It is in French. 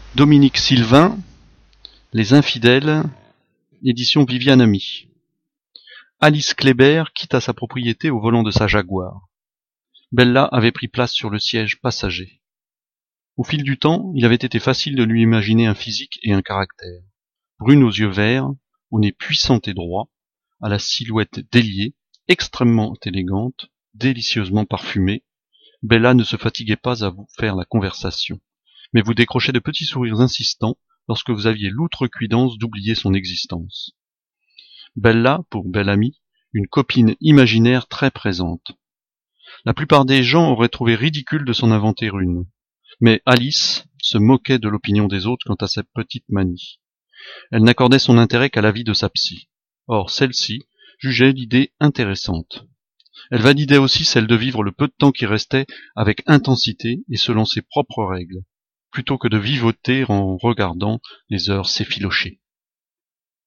Dominique Sylvain, Les Infidèles, édition Viviane Ami. Alice Kléber quitta sa propriété au volant de sa Jaguar. Bella avait pris place sur le siège passager. Au fil du temps, il avait été facile de lui imaginer un physique et un caractère. Brune aux yeux verts, au nez puissant et droit, à la silhouette déliée, extrêmement élégante, délicieusement parfumée, Bella ne se fatiguait pas à vous faire la conversation, mais vous décrochait de petits sourires insistants lorsque vous aviez l'outrecuidance d'oublier son existence. Bella, pour Bel-Ami, une copine imaginaire très présente. La plupart des gens auraient trouvé ridicule de s'en inventer une, mais Alice se moquait de l'opinion des autres quant à cette petite manie. Elle n'accordait son intérêt qu'à l'avis de sa psy. Or, celle-ci jugeait l'idée intéressante. Elle validait aussi celle de vivre le peu de temps qui restait avec intensité et selon ses propres règles, plutôt que de vivoter en regardant les heures s'effilocher.